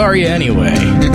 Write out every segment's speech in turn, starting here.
are you anyway?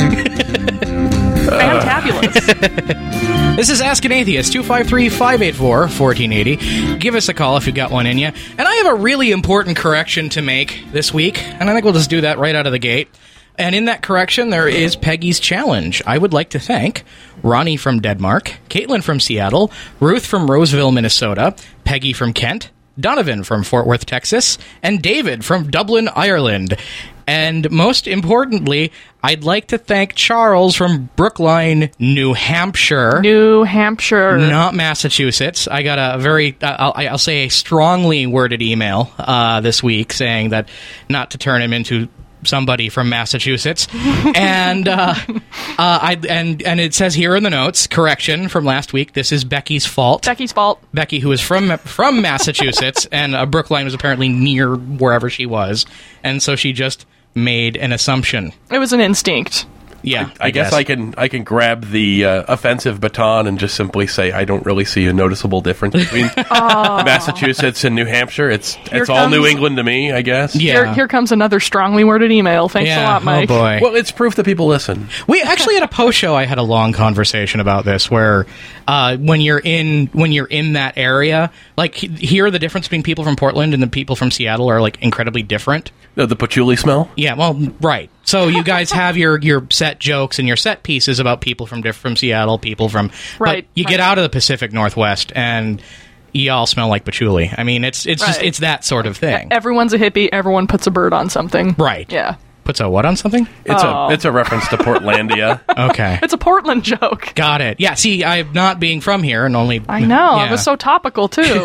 Fantabulous. This is Ask an Atheist, 253-584-1480. Give us a call if you've got one in you. And I have a really important correction to make this week, and I think we'll just do that right out of the gate. And in that correction, there is Peggy's Challenge. I would like to thank Ronnie from Denmark, Caitlin from Seattle, Ruth from Roseville, Minnesota, Peggy from Kent, Donovan from Fort Worth, Texas, and David from Dublin, Ireland. And most importantly, I'd like to thank Charles from Brookline, New Hampshire. New Hampshire. Not Massachusetts. I got a very, I'll say a strongly worded email this week saying that not to turn him into somebody from Massachusetts. And and it says here in the notes, correction from last week, this is Becky's fault. Becky's fault. Becky, who is from Massachusetts, and Brookline was apparently near wherever she was, and so she just made an assumption. It was an instinct. Yeah, I guess I can grab the offensive baton and just simply say I don't really see a noticeable difference between Massachusetts and New Hampshire. It's all New England to me, I guess. Yeah. Here comes another strongly worded email. Thanks a lot, Mike. Oh boy. Well, it's proof that people listen. We actually had a post show. I had a long conversation about this, where when you're in that area, like here, the difference between people from Portland and the people from Seattle are like incredibly different. The patchouli smell? Yeah, well, right. So you guys have your set jokes and your set pieces about people from Seattle, people from... Right. But you get out of the Pacific Northwest and you all smell like patchouli. I mean, it's just it's that sort of thing. Everyone's a hippie. Everyone puts a bird on something. Right. Yeah. Puts a what on something? It's a reference to Portlandia. Okay. It's a Portland joke. Got it. Yeah, see, I'm not being from here and only... I know. Yeah. It was so topical, too.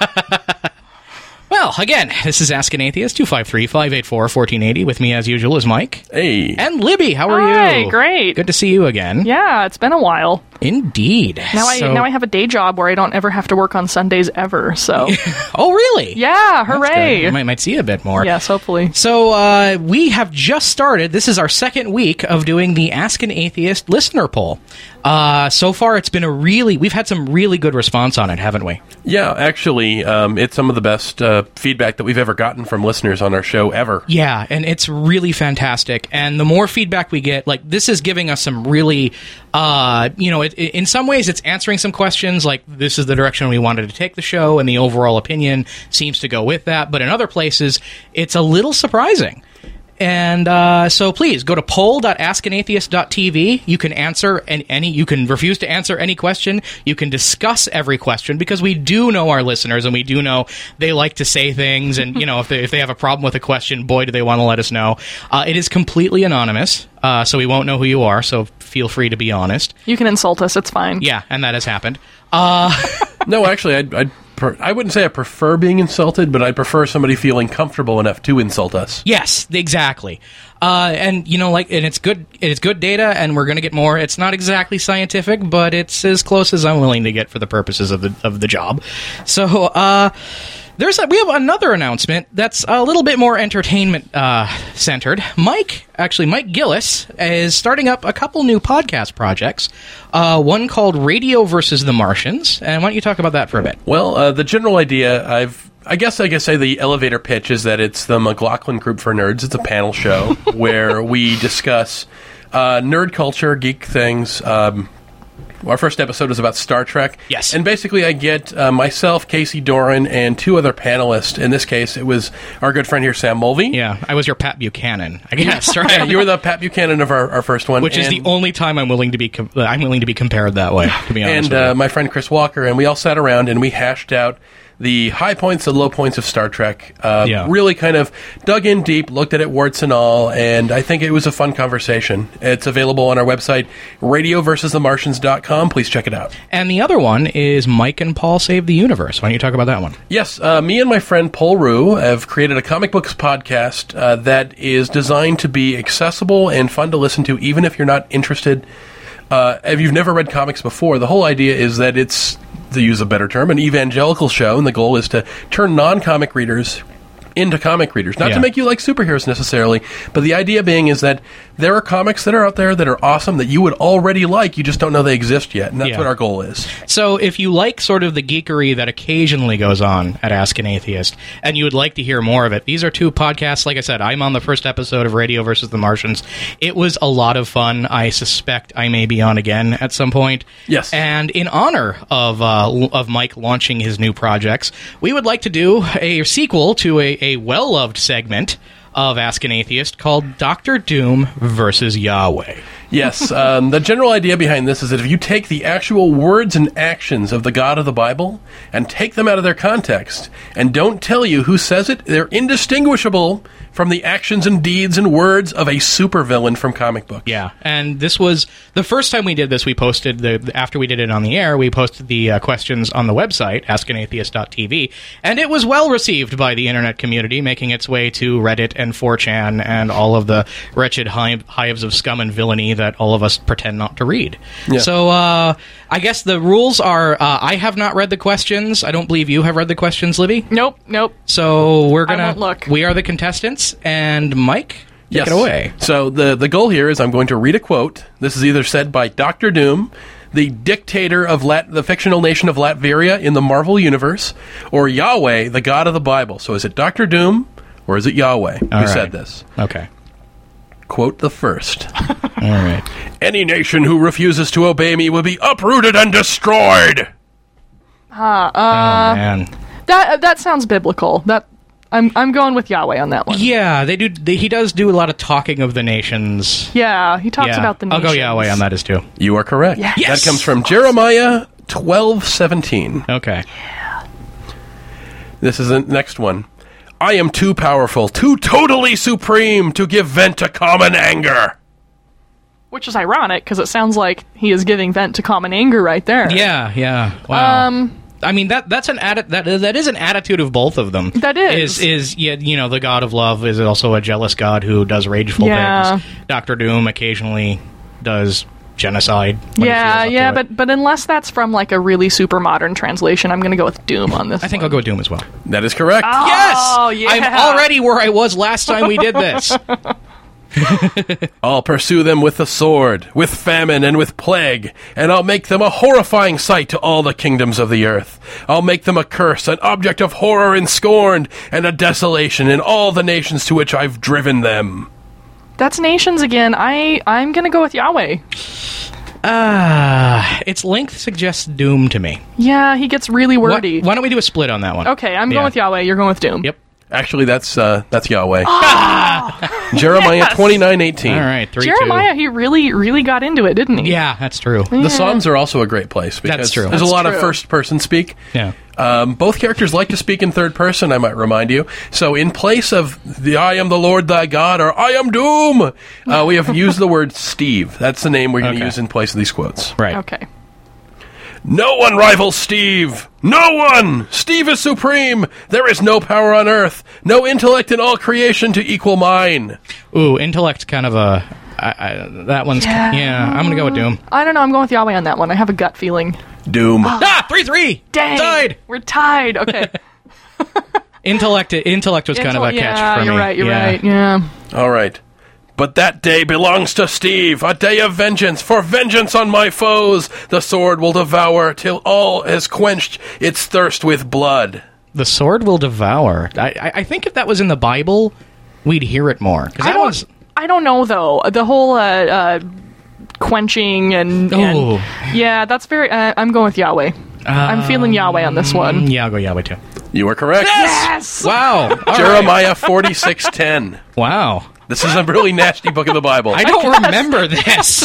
Well, again, this is Ask an Atheist, 253-584-1480. With me, as usual, is Mike. Hey. And Libby, how are you? Hi, great. Good to see you again. Yeah, it's been a while. Indeed. Now I have a day job where I don't ever have to work on Sundays ever, so... Oh, really? Yeah, hooray. I might see a bit more. Yes, hopefully. So, we have just started. This is our second week of doing the Ask an Atheist listener poll. So far, we've had some really good response on it, haven't we? Yeah, actually, it's some of the best feedback that we've ever gotten from listeners on our show ever. Yeah, and it's really fantastic. And the more feedback we get, like, this is giving us some really, in some ways it's answering some questions, like, this is the direction we wanted to take the show, and the overall opinion seems to go with that. But in other places, it's a little surprising. And so please go to poll.askanatheist.tv. You can answer you can refuse to answer any question. You can discuss every question, because we do know our listeners, and we do know they like to say things. And if they have a problem with a question, boy, do they want to let us know. It is completely anonymous, so we won't know who you are. So feel free to be honest. You can insult us; it's fine. Yeah, and that has happened. No, actually, I wouldn't say I prefer being insulted, but I prefer somebody feeling comfortable enough to insult us. Yes, exactly. And it's good data, and we're going to get more. It's not exactly scientific, but it's as close as I'm willing to get for the purposes of the job. So, we have another announcement that's a little bit more entertainment centered. Mike Gillis is starting up a couple new podcast projects. One called Radio versus the Martians. And why don't you talk about that for a bit? Well, the general idea, I guess say the elevator pitch is that it's the McLaughlin Group for Nerds. It's a panel show where we discuss nerd culture, geek things. Our first episode was about Star Trek. Yes. And basically I get myself, Casey Doran, and two other panelists. In this case, it was our good friend here, Sam Mulvey. Yeah, I was your Pat Buchanan, I guess, right? Yeah, you were the Pat Buchanan of our first one. Which is the only time I'm willing to be compared that way, to be honest. And my friend Chris Walker, and we all sat around and we hashed out the high points and low points of Star Trek. Really kind of dug in deep, looked at it warts and all, and I think it was a fun conversation. It's available on our website, radioversusthemartians.com. Please check it out. And the other one is Mike and Paul Save the Universe. Why don't you talk about that one? Yes, me and my friend Paul Rue have created a comic books podcast that is designed to be accessible and fun to listen to, even if you're not interested. If you've never read comics before, the whole idea is that it's, to use a better term, an evangelical show, and the goal is to turn non-comic readers into comic readers. Not to make you like superheroes necessarily, but the idea being is that there are comics that are out there that are awesome that you would already like, you just don't know they exist yet, and that's what our goal is. So if you like sort of the geekery that occasionally goes on at Ask an Atheist, and you would like to hear more of it, these are two podcasts. Like I said, I'm on the first episode of Radio versus the Martians. It was a lot of fun. I suspect I may be on again at some point. Yes. And in honor of Mike launching his new projects, we would like to do a sequel to a well-loved segment of Ask an Atheist called Dr. Doom versus Yahweh. Yes, the general idea behind this is that if you take the actual words and actions of the God of the Bible and take them out of their context and don't tell you who says it, they're indistinguishable from the actions and deeds and words of a supervillain from comic books. Yeah, and this was the first time we did this. We posted after we did it on the air, we posted the questions on the website, askanatheist.tv, and it was well received by the internet community, making its way to Reddit and 4chan and all of the wretched hives of scum and villainy that all of us pretend not to read. Yeah. So I guess the rules are, I have not read the questions. I don't believe you have read the questions, Livy? Nope. So we're gonna I won't look. We are the contestants, and Mike, take it away. So the goal here is I'm going to read a quote. This is either said by Dr. Doom, the dictator of the fictional nation of Latveria in the Marvel Universe, or Yahweh, the God of the Bible. So is it Dr. Doom, or is it Yahweh who said this? Okay. Quote the first. All right. Any nation who refuses to obey me will be uprooted and destroyed. Oh, man. That sounds biblical. I'm going with Yahweh on that one. Yeah, they do. He does do a lot of talking of the nations. Yeah, he talks about the nations. I'll go Yahweh on that as too. You are correct. Yes. That comes from Jeremiah 12:17. Okay. Yeah. This is the next one. I am too powerful, too totally supreme to give vent to common anger. Which is ironic, because it sounds like he is giving vent to common anger right there. Yeah. Wow. I mean, that's that is an attitude of both of them. That is the God of love is also a jealous God who does rageful things. Dr. Doom occasionally does genocide. But unless that's from like a really super modern translation, I'm going to go with Doom on this. I think I'll go with Doom as well. That is correct. Oh, yes! I'm already where I was last time we did this. I'll pursue them with the sword, with famine, and with plague, and I'll make them a horrifying sight to all the kingdoms of the earth. I'll make them a curse, an object of horror and scorn, and a desolation in all the nations to which I've driven them. That's nations again. I'm going to go with Yahweh. Its length suggests Doom to me. Yeah, he gets really wordy. Why don't we do a split on that one? Okay, I'm going with Yahweh. You're going with Doom. Yep. Actually, that's Yahweh. Jeremiah 29:18. All right, 3-2. Jeremiah, he really got into it, didn't he? Yeah, that's true. The Psalms are also a great place because that's true. There's a lot of first-person speak. Yeah. Both characters like to speak in third person, I might remind you. So in place of the I am the Lord thy God or I am Doom, we have used the word Steve. That's the name we're going to use in place of these quotes. Right. Okay. No one rivals Steve! No one! Steve is supreme! There is no power on earth, no intellect in all creation to equal mine. Ooh, intellect kind of a... that one's... Yeah, I'm going to go with Doom. I don't know, I'm going with Yahweh on that one. I have a gut feeling. Doom. 3-3! Dang! Tied! We're tied, okay. Intellect was kind of a catch for me. You're right, yeah. All right. But that day belongs to Steve, a day of vengeance, for vengeance on my foes. The sword will devour till all has quenched its thirst with blood. The sword will devour. I think if that was in the Bible, we'd hear it more. I don't know, though. The whole quenching and yeah, that's very... I'm going with Yahweh. I'm feeling Yahweh on this one. Yeah, I'll go Yahweh, too. You are correct. Yes! Wow. Jeremiah 46:10. Wow. This is a really nasty book of the Bible. I don't remember this.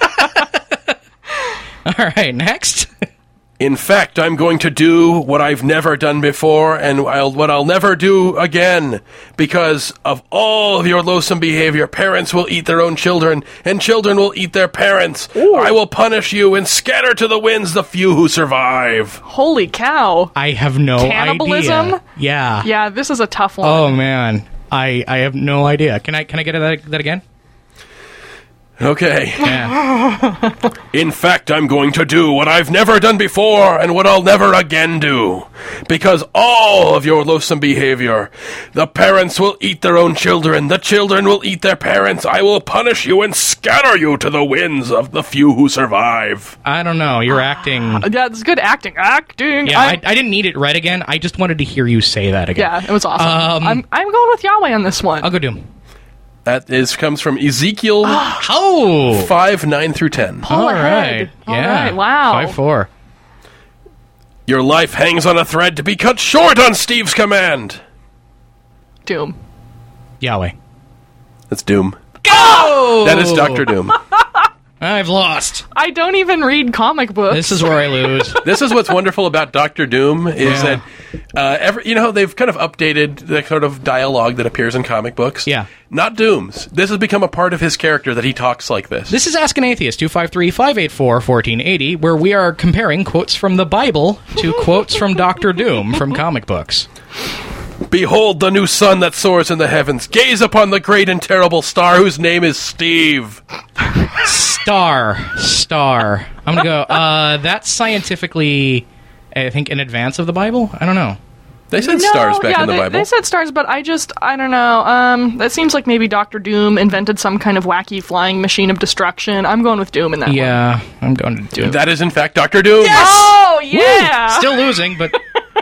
All right, next. In fact, I'm going to do what I've never done before and what I'll never do again. Because of all of your loathsome behavior, parents will eat their own children, and children will eat their parents. Ooh. I will punish you and scatter to the winds the few who survive. Holy cow. I have no Cannibalism? idea. Yeah. Yeah, this is a tough one. Oh, man. I have no idea. Can I get that again? Okay. Yeah. In fact, I'm going to do what I've never done before and what I'll never again do. Because all of your loathsome behavior, the parents will eat their own children, the children will eat their parents. I will punish you and scatter you to the winds of the few who survive. I don't know. You're acting. Yeah, it's good acting. Yeah, I didn't need it read again. I just wanted to hear you say that again. Yeah, it was awesome. I'm going with Yahweh on this one. I'll go Doom. That comes from Ezekiel 5, 9 through 10. Pull ahead. All Yeah. right. Wow. 5-4. Your life hangs on a thread to be cut short on Steve's command. Doom. Yahweh. That's Doom. Go! That is Dr. Doom. I've lost. I don't even read comic books. This is where I lose. This is what's wonderful about Dr. Doom is that they've kind of updated the sort of dialogue that appears in comic books. Yeah. Not Doom's. This has become a part of his character that he talks like this. This is Ask an Atheist, 253-584-1480, where we are comparing quotes from the Bible to quotes from Dr. Doom from comic books. Behold the new sun that soars in the heavens. Gaze upon the great and terrible star whose name is Steve. Star. I'm going to go, that's scientifically, I think, in advance of the Bible? I don't know. They said stars back in the Bible. They said stars, but I don't know. That seems like maybe Dr. Doom invented some kind of wacky flying machine of destruction. I'm going with Doom in that one. Yeah, I'm going to Doom. That is, in fact, Dr. Doom. Yes! Oh, yeah! Woo! Still losing, but...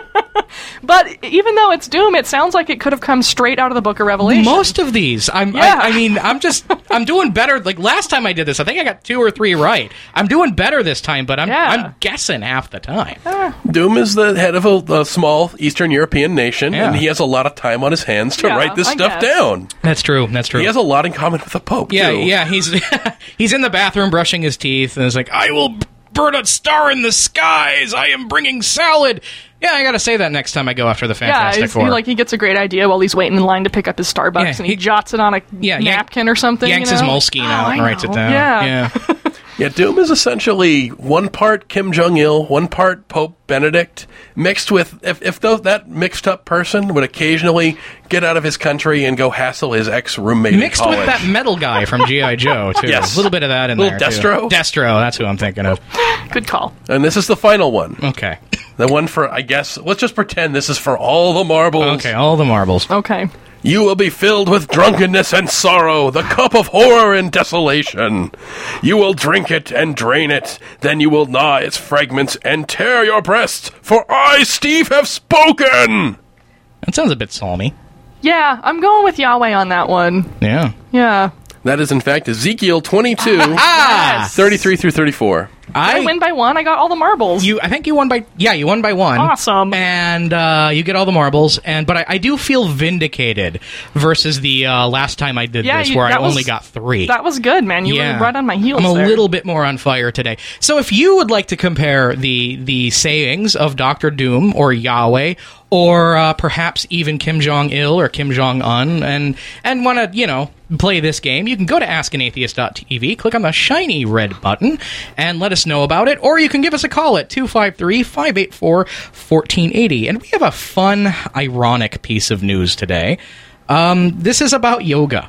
But even though it's Doom, it sounds like it could have come straight out of the Book of Revelation. Most of these. I'm doing better. Like, last time I did this, I think I got 2 or 3 right. I'm doing better this time, but I'm guessing half the time. Doom is the head of a small Eastern European nation, and he has a lot of time on his hands to write this stuff down. That's true. He has a lot in common with the Pope, too. Yeah, he's in the bathroom brushing his teeth, and is like, I will burn a star in the skies. I am bringing salad. Yeah, I gotta say that next time I go after the Fantastic Four. He gets a great idea while he's waiting in line to pick up his Starbucks, and he jots it on a napkin or something. Yanks his Moleskine out and writes it down. Yeah. Yeah, Doom is essentially one part Kim Jong-il, one part Pope Benedict, mixed with, if that mixed up person would occasionally get out of his country and go hassle his ex-roommate mixed in college. With that metal guy from G.I. Joe, too. Yes. A little bit of that in there, Destro? Too. Destro, that's who I'm thinking of. Good call. And this is the final one. Okay. The one for, I guess, let's just pretend this is for all the marbles. Okay, all the marbles. Okay. You will be filled with drunkenness and sorrow, the cup of horror and desolation. You will drink it and drain it, then you will gnaw its fragments and tear your breasts, for I, Steve, have spoken! That sounds a bit psalmy. Yeah, I'm going with Yahweh on that one. Yeah. Yeah. That is, in fact, Ezekiel 22, 33 through 34. I win by 1. I got all the marbles. I think you won by... Yeah, you won by 1. Awesome. And you get all the marbles. But I do feel vindicated versus the last time I did this, where I only got 3. That was good, man. You were right on my heels. I'm a little bit more on fire today. So if you would like to compare the sayings of Dr. Doom or Yahweh, or perhaps even Kim Jong-il or Kim Jong-un, and want to, play this game, you can go to askanatheist.tv, click on the shiny red button, and let us know about it, or you can give us a call at 253-584-1480. And we have a fun, ironic piece of news today. This is about yoga.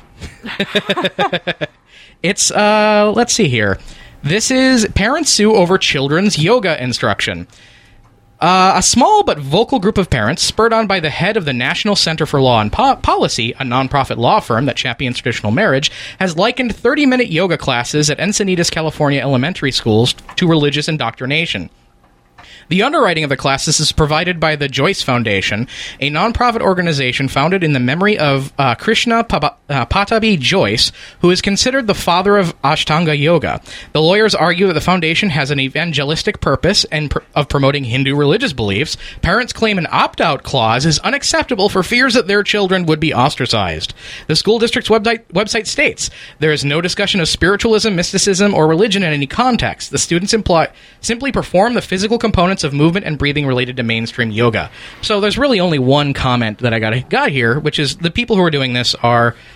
It's, let's see here. This is parents sue over children's yoga instruction. A small but vocal group of parents, spurred on by the head of the National Center for Law and Policy, a nonprofit law firm that champions traditional marriage, has likened 30-minute yoga classes at Encinitas, California elementary schools to religious indoctrination. The underwriting of the classes is provided by the Joyce Foundation, a nonprofit organization founded in the memory of Krishna Patabi Joyce, who is considered the father of Ashtanga Yoga. The lawyers argue that the foundation has an evangelistic purpose of promoting Hindu religious beliefs. Parents claim an opt-out clause is unacceptable for fears that their children would be ostracized. The school district's website states, there is no discussion of spiritualism, mysticism, or religion in any context. The students simply perform the physical components of movement and breathing related to mainstream yoga. So there's really only one comment that I got here, which is the people who are doing this are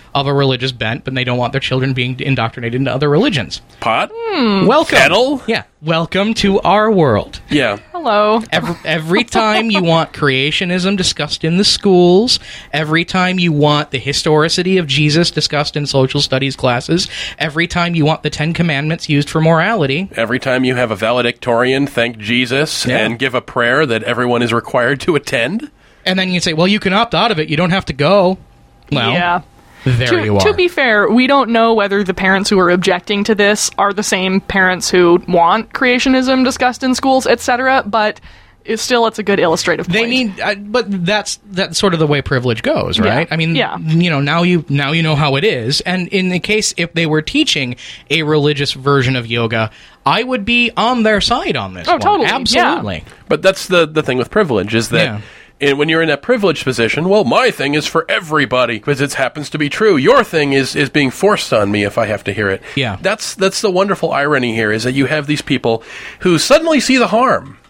of a religious bent, but they don't want their children being indoctrinated into other religions. Pot? Welcome. Kettle? Yeah. Welcome to our world. Yeah. Hello. Every time you want creationism discussed in the schools, every time you want the historicity of Jesus discussed in social studies classes, every time you want the Ten Commandments used for morality. Every time you have a valedictorian thank Jesus and give a prayer that everyone is required to attend. And then you say, well, you can opt out of it. You don't have to go. Well, yeah. There you are. To be fair, we don't know whether the parents who are objecting to this are the same parents who want creationism discussed in schools, etc., but it's a good illustrative point. They need, but that's sort of the way privilege goes, right? Yeah. I mean, now you know how it is. And in the case, if they were teaching a religious version of yoga, I would be on their side on this. Oh, totally. Absolutely. Yeah. But that's the thing with privilege, is that when you're in that privileged position, well, my thing is for everybody because it happens to be true. Your thing is being forced on me if I have to hear it. Yeah. That's the wonderful irony here, is that you have these people who suddenly see the harm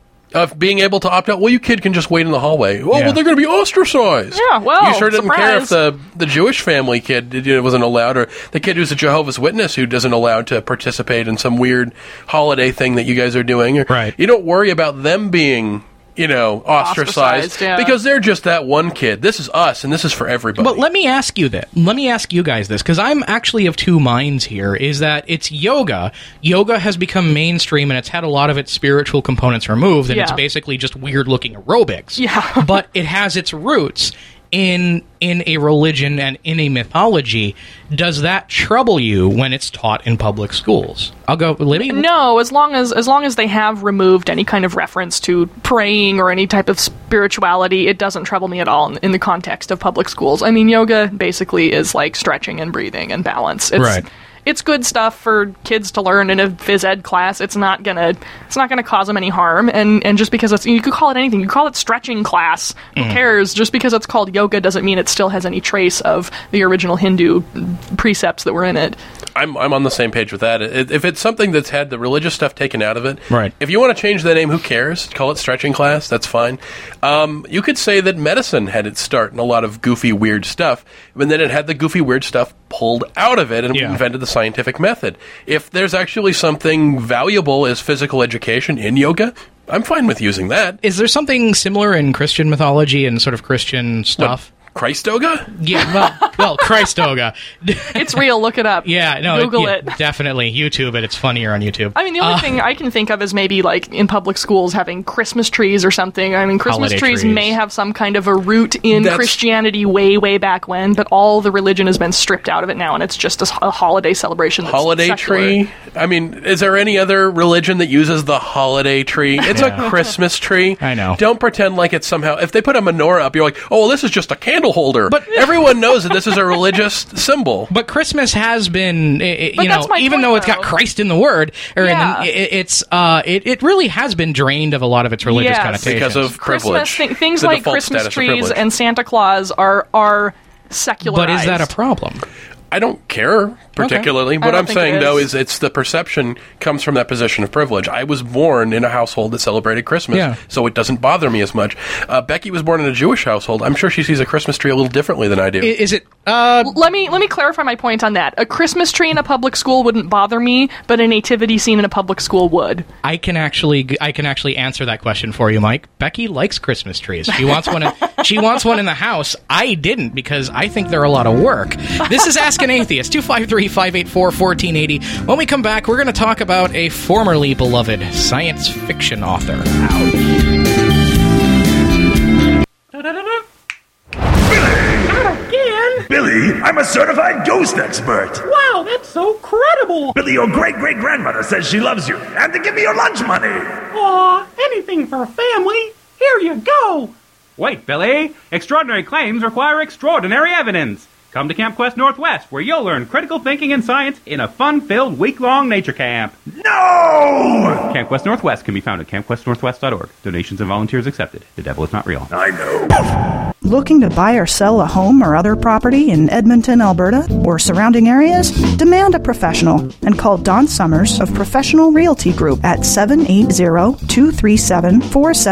of being able to opt out. Well, you kid can just wait in the hallway. Oh, well, they're going to be ostracized. Yeah, well, you sure didn't surprise. care if the Jewish family kid wasn't allowed, or the kid who's a Jehovah's Witness who doesn't allowed to participate in some weird holiday thing that you guys are doing. Right. You don't worry about them being ostracized because they're just that one kid. This is us, and this is for everybody. But let me ask you this. Let me ask you guys this, because I'm actually of two minds here, is that it's yoga. Yoga has become mainstream, and it's had a lot of its spiritual components removed, and it's basically just weird-looking aerobics. Yeah. But it has its roots in a religion and in a mythology. Does that trouble you when it's taught in public schools? I'll go, Libby. No, as long as they have removed any kind of reference to praying or any type of spirituality, it doesn't trouble me at all in the context of public schools. I mean, yoga basically is like stretching and breathing and balance. It's good stuff for kids to learn in a phys ed class. It's not gonna cause them any harm. And just because you could call it anything, you could call it stretching class. Who cares? Just because it's called yoga doesn't mean it still has any trace of the original Hindu precepts that were in it. I'm on the same page with that. If it's something that's had the religious stuff taken out of it, right. If you want to change the name, who cares? Call it stretching class. That's fine. You could say that medicine had its start in a lot of goofy, weird stuff, and then it had the goofy, weird stuff pulled out of it and invented the scientific method. If there's actually something valuable as physical education in yoga, I'm fine with using that. Is there something similar in Christian mythology and sort of Christian stuff? Christoga? Yeah, well, Christoga. It's real. Look it up. Yeah, no, Google it. Definitely. YouTube it. It's funnier on YouTube. I mean, the only thing I can think of is maybe like in public schools having Christmas trees or something. I mean, Christmas trees may have some kind of a root in Christianity way, way back when, but all the religion has been stripped out of it now, and it's just a holiday celebration. That's holiday secular. Tree? I mean, is there any other religion that uses the holiday tree? It's a Christmas tree. I know. Don't pretend like it's somehow... If they put a menorah up, you're like, oh, well, this is just a candle holder. But everyone knows that this is a religious symbol. But Christmas has been, even though it's got Christ in the word, it really has been drained of a lot of its religious connotations. Because of privilege. Things like Christmas trees and Santa Claus are secularized. But is that a problem? I don't care particularly. Okay. What I'm saying, though, is it's the perception comes from that position of privilege. I was born in a household that celebrated Christmas, so it doesn't bother me as much. Becky was born in a Jewish household. I'm sure she sees a Christmas tree a little differently than I do. Is it... Let me clarify my point on that. A Christmas tree in a public school wouldn't bother me, but a nativity scene in a public school would. I can actually answer that question for you, Mike. Becky likes Christmas trees. She wants one. She wants one in the house. I didn't because I think they're a lot of work. This is Ask an Atheist. 253-584-1480. When we come back, we're going to talk about a formerly beloved science fiction author. Billy, I'm a certified ghost expert. Wow, that's so credible. Billy, your great-great-grandmother says she loves you, and to give me your lunch money. Aw, anything for family. Here you go. Wait, Billy. Extraordinary claims require extraordinary evidence. Come to Camp Quest Northwest, where you'll learn critical thinking and science in a fun-filled week-long nature camp. No! Camp Quest Northwest can be found at campquestnorthwest.org. Donations and volunteers accepted. The devil is not real. I know. Looking to buy or sell a home or other property in Edmonton, Alberta, or surrounding areas? Demand a professional and call Don Summers of Professional Realty Group at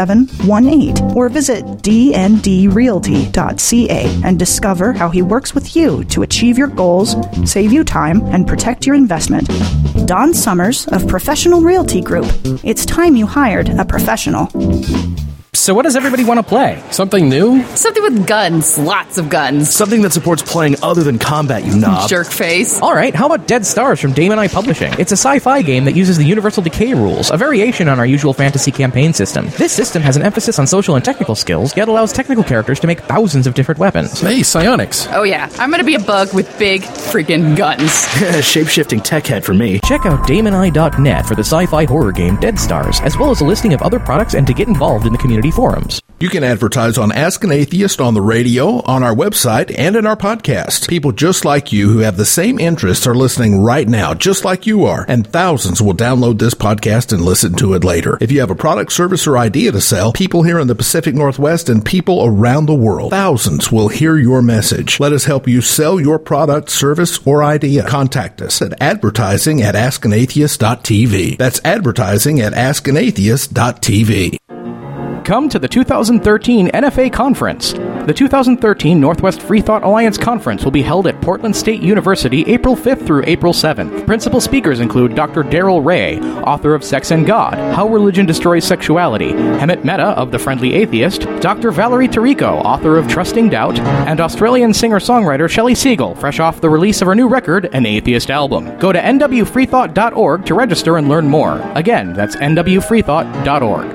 780-237-4718 or visit dndrealty.ca and discover how he works with with you to achieve your goals, save you time, and protect your investment. Don Summers of Professional Realty Group. It's time you hired a professional. So what does everybody want to play? Something new? Something with guns. Lots of guns. Something that supports playing other than combat, you knob. Jerk face. All right, how about Dead Stars from Damon I Publishing? It's a sci-fi game that uses the Universal Decay rules, a variation on our usual fantasy campaign system. This system has an emphasis on social and technical skills, yet allows technical characters to make thousands of different weapons. Hey, psionics. Oh yeah, I'm gonna be a bug with big freaking guns. Shape-shifting tech head for me. Check out DamonI.net for the sci-fi horror game Dead Stars, as well as a listing of other products and to get involved in the community forums. You can advertise on Ask an Atheist on the radio, on our website, and in our podcast. People just like you who have the same interests are listening right now, just like you are, and thousands will download this podcast and listen to it later. If you have a product, service, or idea to sell, people here in the Pacific Northwest and people around the world, thousands will hear your message. Let us help you sell your product, service, or idea. Contact us at advertising@askanatheist.tv. That's advertising at askanatheist.tv. Come to the 2013 NFA Conference. The 2013 Northwest Freethought Alliance Conference will be held at Portland State University April 5th through April 7th. Principal speakers include Dr. Daryl Ray, author of Sex and God, How Religion Destroys Sexuality, Hemet Mehta of The Friendly Atheist, Dr. Valerie Tarico, author of Trusting Doubt, and Australian singer-songwriter Shelley Siegel, fresh off the release of her new record, An Atheist Album. Go to nwfreethought.org to register and learn more. Again, that's nwfreethought.org.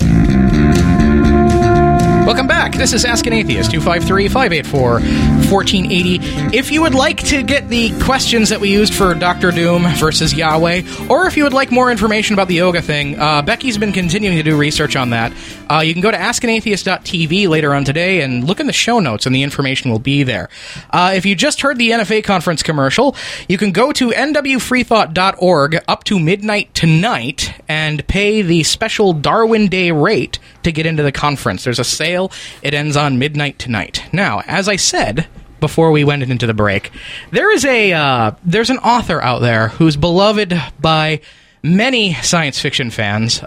Welcome back. This is Ask an Atheist, 253-584-1480. If you would like to get the questions that we used for Dr. Doom versus Yahweh, or if you would like more information about the yoga thing, Becky's been continuing to do research on that. You can go to askanatheist.tv later on today and look in the show notes, and the information will be there. If you just heard the NFA conference commercial, you can go to nwfreethought.org up to midnight tonight and pay the special Darwin Day rate to get into the conference. There's a sale. It ends on midnight tonight. Now, as I said before we went into the break, there's an author out there who's beloved by many science fiction fans,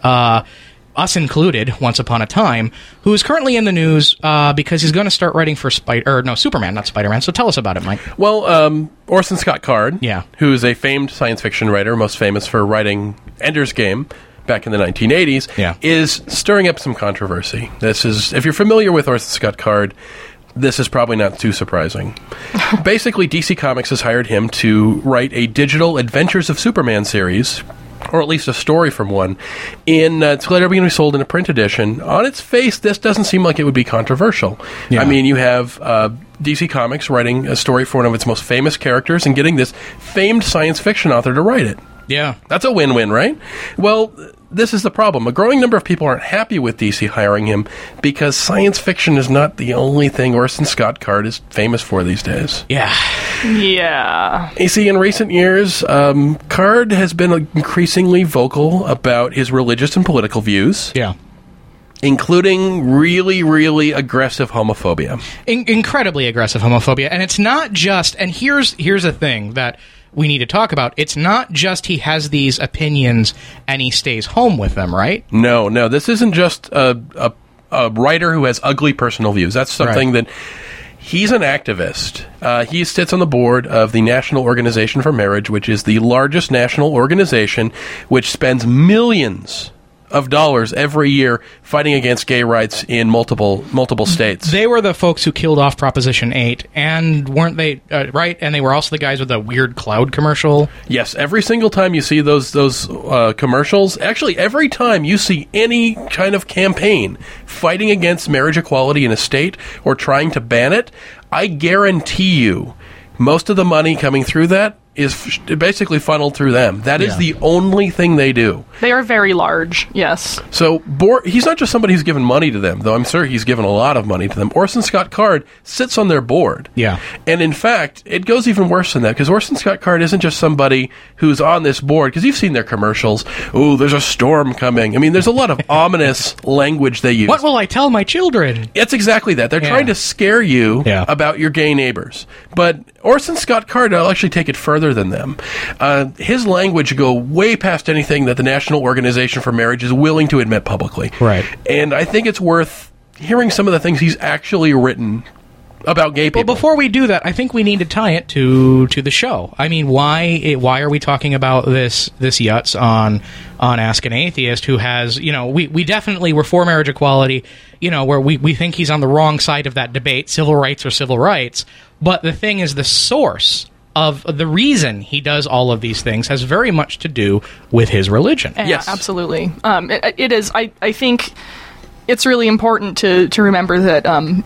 us included, once upon a time, who is currently in the news because he's going to start writing for Superman, not Spider-Man. So tell us about it, Mike. Well, Orson Scott Card, yeah, who is a famed science fiction writer, most famous for writing Ender's Game back in the 1980s, is stirring up some controversy. This is, if you're familiar with Orson Scott Card, this is probably not too surprising. Basically, DC Comics has hired him to write a digital Adventures of Superman series, or at least a story from one, it's later going to be sold in a print edition. On its face, this doesn't seem like it would be controversial. Yeah. I mean, you have DC Comics writing a story for one of its most famous characters and getting this famed science fiction author to write it. Yeah. That's a win-win, right? Well, this is the problem. A growing number of people aren't happy with DC hiring him because science fiction is not the only thing Orson Scott Card is famous for these days. Yeah. Yeah. You see, in recent years, Card has been increasingly vocal about his religious and political views. Yeah. Including really, really aggressive homophobia. Incredibly aggressive homophobia. And it's not just... And here's a thing that we need to talk about. It's not just he has these opinions and he stays home with them, right? No. This isn't just a writer who has ugly personal views. That's something that... He's an activist. He sits on the board of the National Organization for Marriage, which is the largest national organization which spends millions of dollars every year fighting against gay rights in multiple states. They were the folks who killed off Proposition 8, and weren't they, right? And they were also the guys with the weird cloud commercial? Yes, every single time you see those commercials, actually every time you see any kind of campaign fighting against marriage equality in a state or trying to ban it, I guarantee you most of the money coming through that is basically funneled through them. That is the only thing they do. They are very large, yes. So he's not just somebody who's given money to them, though I'm sure he's given a lot of money to them. Orson Scott Card sits on their board. Yeah. And in fact, it goes even worse than that, because Orson Scott Card isn't just somebody who's on this board, because you've seen their commercials. Oh, there's a storm coming. I mean, there's a lot of ominous language they use. What will I tell my children? It's exactly that. They're trying to scare you about your gay neighbors. But Orson Scott Card will actually take it further than them. His language go way past anything that the National Organization for Marriage is willing to admit publicly. Right. And I think it's worth hearing some of the things he's actually written about gay people. Well, before we do that, I think we need to tie it to the show. I mean, why are we talking about this Yutz on Ask an Atheist, who has, we definitely were for marriage equality, where we think he's on the wrong side of that debate, civil rights or civil rights. But the thing is, the source of the reason he does all of these things has very much to do with his religion. Yeah, yes, absolutely. It is. I think it's really important to remember that.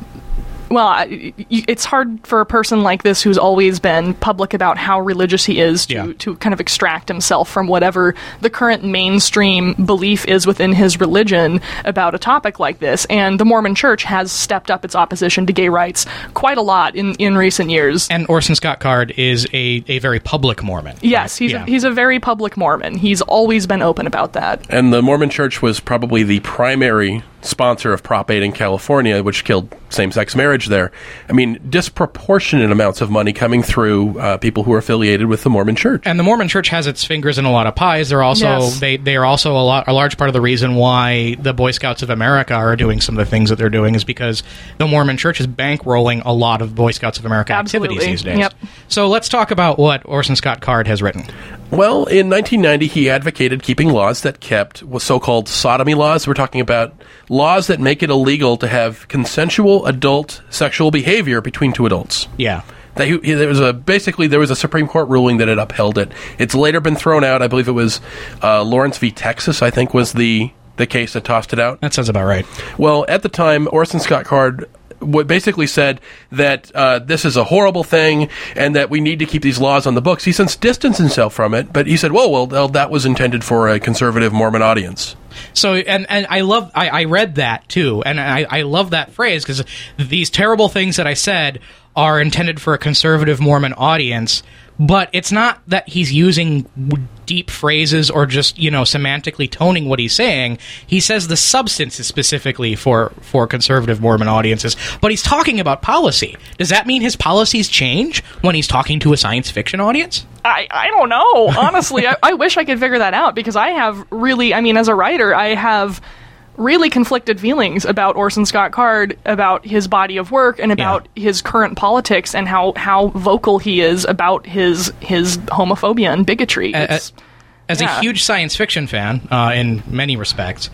It's hard for a person like this who's always been public about how religious he is to kind of extract himself from whatever the current mainstream belief is within his religion about a topic like this. And the Mormon Church has stepped up its opposition to gay rights quite a lot in recent years. And Orson Scott Card is a very public Mormon. Yes, he's a very public Mormon. He's always been open about that. And the Mormon Church was probably the primary sponsor of Prop 8 in California, which killed same-sex marriage there. I mean, disproportionate amounts of money coming through people who are affiliated with the Mormon Church. And the Mormon Church has its fingers in a lot of pies. They're also they are also a large part of the reason why the Boy Scouts of America are doing some of the things that they're doing is because the Mormon Church is bankrolling a lot of Boy Scouts of America activities these days. Yep. So let's talk about what Orson Scott Card has written. Well, in 1990, he advocated keeping laws that kept so-called sodomy laws. We're talking about laws that make it illegal to have consensual adult sexual behavior between two adults. Yeah. There was a Supreme Court ruling that had upheld it. It's later been thrown out. I believe it was Lawrence v. Texas, I think, was the case that tossed it out. That sounds about right. Well, at the time, Orson Scott Card basically said that this is a horrible thing and that we need to keep these laws on the books. He since distanced himself from it, but he said, well, that was intended for a conservative Mormon audience. So, and I read that too, and I love that phrase because these terrible things that I said are intended for a conservative Mormon audience, but it's not that he's using deep phrases or just, semantically toning what he's saying. He says the substance is specifically for conservative Mormon audiences, but he's talking about policy. Does that mean his policies change when he's talking to a science fiction audience? I don't know. Honestly, I wish I could figure that out because I have really, as a writer, I have really conflicted feelings about Orson Scott Card, about his body of work, and about his current politics and how vocal he is about his homophobia and bigotry. As a huge science fiction fan, in many respects,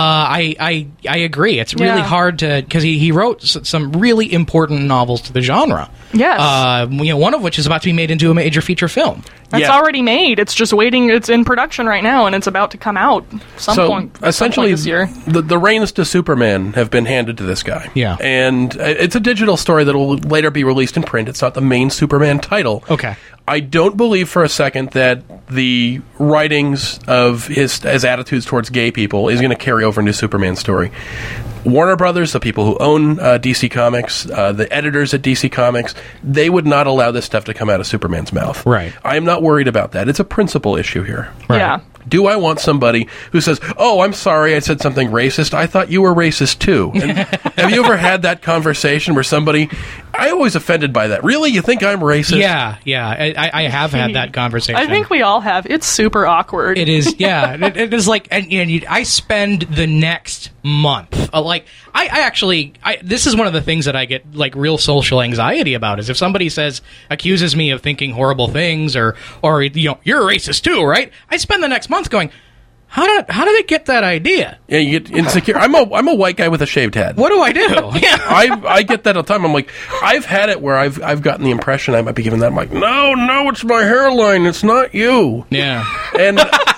I agree. It's really hard to because he wrote some really important novels to the genre. Yes, one of which is about to be made into a major feature film. That's already made. It's just waiting. It's in production right now, and it's about to come out some point this year. The reins to Superman have been handed to this guy. Yeah, and it's a digital story that will later be released in print. It's not the main Superman title. Okay. I don't believe for a second that the writings of his attitudes towards gay people is going to carry over into Superman's story. Warner Brothers, the people who own DC Comics, the editors at DC Comics, they would not allow this stuff to come out of Superman's mouth. Right. I am not worried about that. It's a principle issue here. Right. Yeah. Do I want somebody who says, "Oh, I'm sorry, I said something racist. I thought you were racist too"? And have you ever had that conversation where somebody? I always offended by that. Really, you think I'm racist? Yeah. I have had that conversation. I think we all have. It's super awkward. It is. Yeah. it is like, and I spend the next month I actually this is one of the things that I get like real social anxiety about is if somebody accuses me of thinking horrible things or you're a racist too, right? I spend the next month going, how did they get that idea? Yeah, you get insecure. I'm a white guy with a shaved head. What do I do? Yeah. I get that all the time. I'm like, I've had it where I've gotten the impression I might be given that. I'm like, no, it's my hairline. It's not you. Yeah. And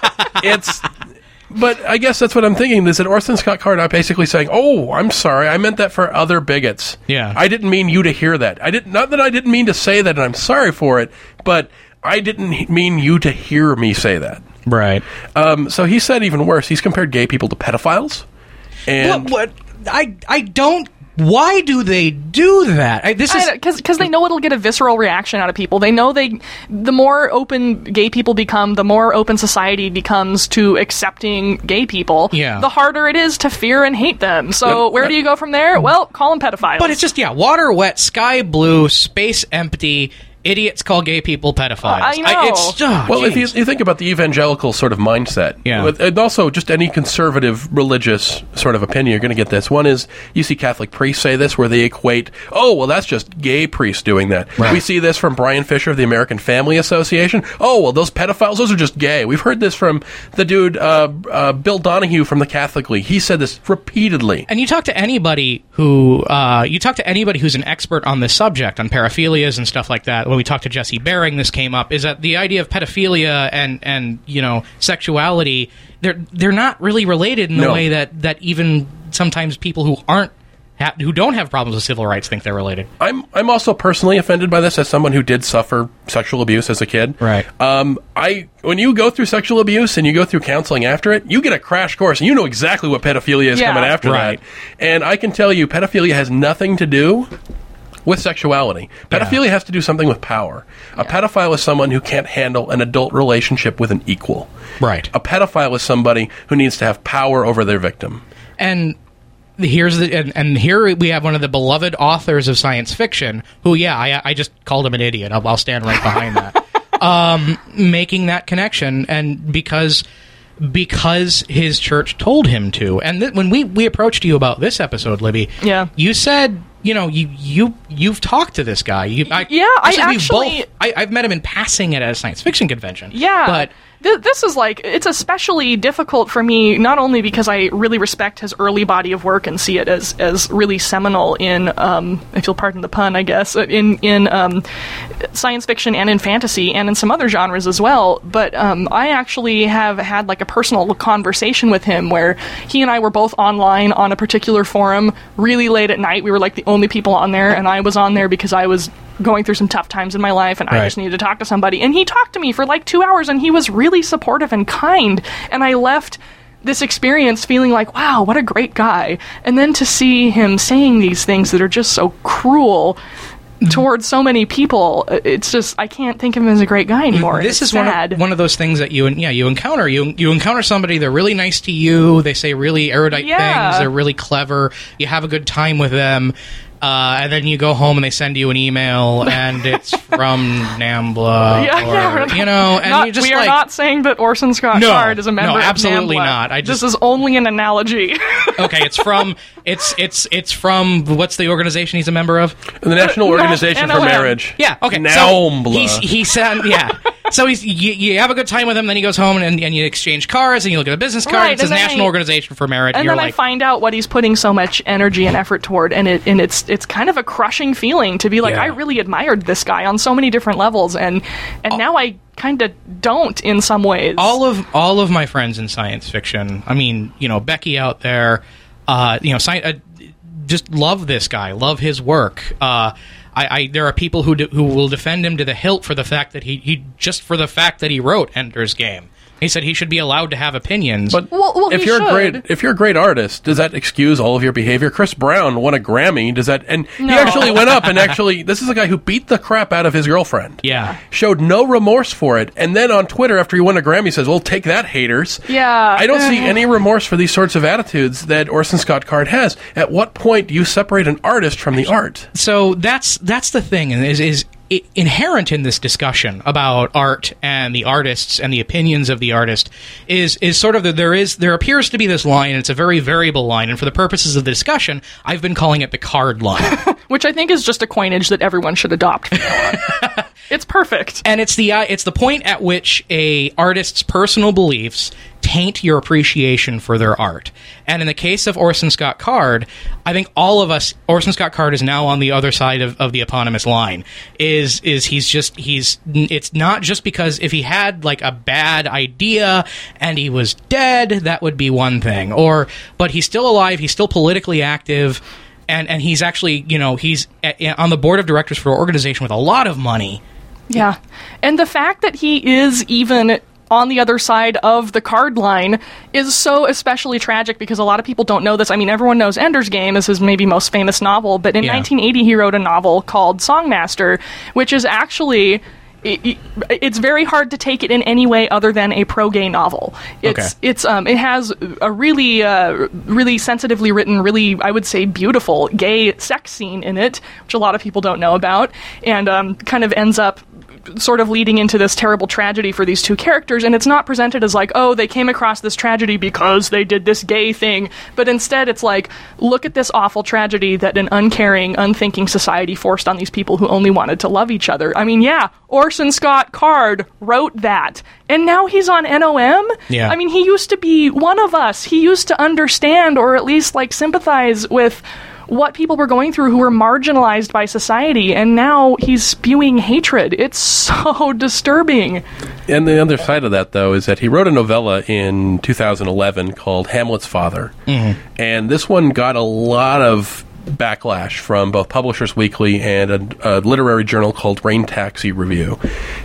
but I guess that's what I'm thinking, is that Orson Scott Card basically saying, "Oh, I'm sorry, I meant that for other bigots. Yeah. I didn't mean you to hear that. Not that I didn't mean to say that, and I'm sorry for it, but I didn't mean you to hear me say that." Right. So he said even worse. He's compared gay people to pedophiles. And what? I don't. Why do they do that? Because they know it'll get a visceral reaction out of people. They know the more open gay people become, the more open society becomes to accepting gay people, the harder it is to fear and hate them. So where do you go from there? Well, call them pedophiles. But it's just, water wet, sky blue, space empty. idiots call gay people pedophiles. I know. If you think about the evangelical sort of mindset, and also just any conservative religious sort of opinion, you're going to get this. One is you see Catholic priests say this, where they equate, that's just gay priests doing that. Right. We see this from Brian Fisher of the American Family Association. Those pedophiles, those are just gay. We've heard this from the dude Bill Donahue from the Catholic League. He said this repeatedly. And you talk to anybody who's an expert on this subject, on paraphilias and stuff like that. When we talked to Jesse Bering, this came up, is that the idea of pedophilia and sexuality, they're not really related in the way that even sometimes people who don't have problems with civil rights think they're related. I'm also personally offended by this as someone who did suffer sexual abuse as a kid. Right. When you go through sexual abuse and you go through counseling after it, you get a crash course and you know exactly what pedophilia is coming after that. And I can tell you, pedophilia has nothing to do with sexuality. Pedophilia has to do something with power. A pedophile is someone who can't handle an adult relationship with an equal. Right. A pedophile is somebody who needs to have power over their victim. And here we have one of the beloved authors of science fiction who, I just called him an idiot. I'll stand right behind that. Making that connection, and because his church told him to. And when we approached you about this episode, Libby, you said, you've talked to this guy. I've met him in passing at a science fiction convention. Yeah, but this is it's especially difficult for me, not only because I really respect his early body of work and see it as really seminal in, if you'll pardon the pun, I guess, in science fiction and in fantasy and in some other genres as well, but I actually have had a personal conversation with him where he and I were both online on a particular forum really late at night. We were the only people on there, and I was on there because I was going through some tough times in my life, and I just needed to talk to somebody. And he talked to me for 2 hours, and he was really supportive and kind. And I left this experience feeling wow, what a great guy. And then to see him saying these things that are just so cruel towards so many people, it's just, I can't think of him as a great guy anymore. This is one of those things that you encounter. You encounter somebody, they're really nice to you, they say really erudite things, they're really clever, you have a good time with them. And then you go home and they send you an email and it's from NAMBLA. And you just we are not saying that Orson Scott Card is a member of NAMBLA. No, absolutely not. This is only an analogy. Okay, it's from what's the organization he's a member of? The National Organization for Marriage. Yeah, okay. NAMBLA. So he sent, So you have a good time with him, then he goes home and you exchange cards, and you look at the business card, it says National Organization for Marriage. And then I find out what he's putting so much energy and effort toward, and it's kind of a crushing feeling to be I really admired this guy on so many different levels, and now I kind of don't in some ways. All of my friends in science fiction, Becky out there, just love this guy, love his work. There are people who will defend him to the hilt for the fact that he wrote Ender's Game. He said he should be allowed to have opinions. But if you're a great artist, does that excuse all of your behavior? Chris Brown won a Grammy. He actually went up and this is a guy who beat the crap out of his girlfriend. Yeah. Showed no remorse for it. And then on Twitter after he won a Grammy says, "Well, take that, haters." Yeah. I don't see any remorse for these sorts of attitudes that Orson Scott Card has. At what point do you separate an artist from the art? So that's the thing, and is inherent in this discussion about art and the artists and the opinions of the artist is sort of there appears to be this line, and it's a very variable line, and for the purposes of the discussion, I've been calling it the card line. Which I think is just a coinage that everyone should adopt. It's perfect. And it's the point at which a artist's personal beliefs taint your appreciation for their art. And in the case of Orson Scott Card, I think all of us, Orson Scott Card is now on the other side of the eponymous line. It's not just because if he had a bad idea and he was dead, that would be one thing. But he's still alive, he's still politically active, and he's actually, he's on the board of directors for an organization with a lot of money. Yeah. And the fact that he is even on the other side of the card line is so especially tragic because a lot of people don't know this. Everyone knows Ender's Game is his maybe most famous novel, but in 1980 he wrote a novel called Songmaster, which is actually it's very hard to take it in any way other than a pro-gay novel. It has a really sensitively written, really, I would say, beautiful gay sex scene in it, which a lot of people don't know about, and kind of ends up sort of leading into this terrible tragedy for these two characters, and it's not presented as like, oh, they came across this tragedy because they did this gay thing, but instead it's like, look at this awful tragedy that an uncaring, unthinking society forced on these people who only wanted to love each other. I mean, yeah, Orson Scott Card wrote that, and now he's on NOM? Yeah. I mean, he used to be one of us. He used to understand, or at least, like, sympathize with what people were going through who were marginalized by society, and now he's spewing hatred. It's so disturbing. And the other side of that, though, is that he wrote a novella in 2011 called Hamlet's Father. Mm-hmm. And this one got a lot of backlash from both Publishers Weekly and a literary journal called Rain Taxi Review.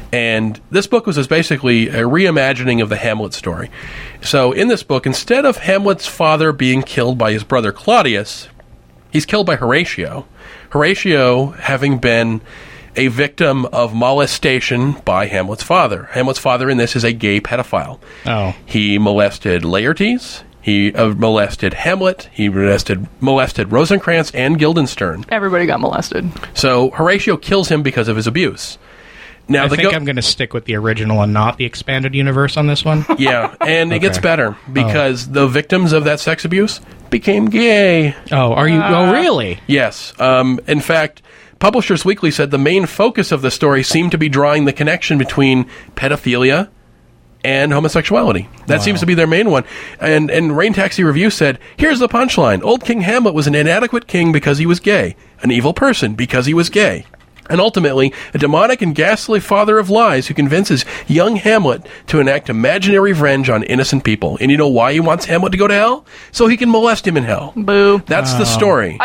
And this book was basically a reimagining of the Hamlet story. So in this book, instead of Hamlet's father being killed by his brother Claudius, he's killed by Horatio. Horatio having been a victim of molestation by Hamlet's father. Hamlet's father in this is a gay pedophile. Oh. He molested Laertes. He molested Hamlet. He molested Rosencrantz and Guildenstern. Everybody got molested. So Horatio kills him because of his abuse. Now, I think I'm going to stick with the original and not the expanded universe on this one. Yeah, and it gets better because the victims of that sex abuse became gay. Oh, are you? Oh, really? Yes. In fact, Publishers Weekly said the main focus of the story seemed to be drawing the connection between pedophilia and homosexuality. That seems to be their main one. And Rain Taxi Review said, here's the punchline. Old King Hamlet was an inadequate king because he was gay, an evil person because he was gay, and ultimately a demonic and ghastly father of lies who convinces young Hamlet to enact imaginary revenge on innocent people. And you know why he wants Hamlet to go to hell? So he can molest him in hell. Boo. That's the story.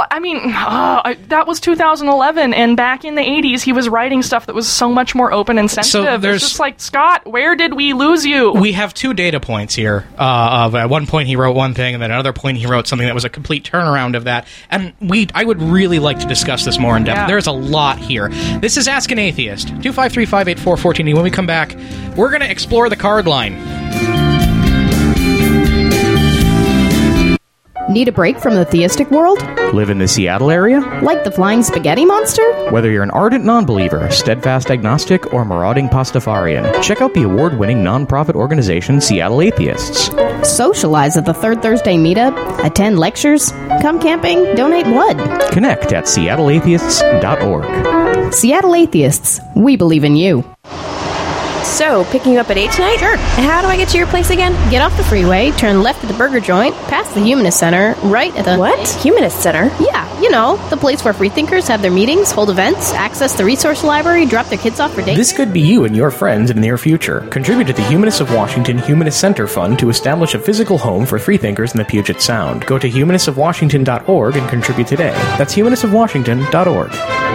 That was 2011, and back in the 80s, he was writing stuff that was so much more open and sensitive. So it's just like, Scott, where did we lose you? We have two data points here. At one point he wrote one thing, and then at another point he wrote something that was a complete turnaround of that. And I would really like to discuss this more in depth. Yeah. There's a lot here. This is Ask an Atheist. 253-584-14. When we come back, we're going to explore the card line. Need a break from the theistic world? Live in the Seattle area? Like the flying spaghetti monster? Whether you're an ardent non-believer, steadfast agnostic, or marauding Pastafarian, check out the award-winning non-profit organization Seattle Atheists. Socialize at the Third Thursday meetup, attend lectures, come camping, donate blood. Connect at seattleatheists.org. Seattle Atheists, we believe in you. So, picking you up at 8 tonight? Sure. How do I get to your place again? Get off the freeway, turn left at the burger joint, past the Humanist Center, right at the... What? Humanist Center? Yeah, you know, the place where freethinkers have their meetings, hold events, access the resource library, drop their kids off for daycare. This could be you and your friends in the near future. Contribute to the Humanists of Washington Humanist Center Fund to establish a physical home for freethinkers in the Puget Sound. Go to humanistofwashington.org and contribute today. That's humanistofwashington.org.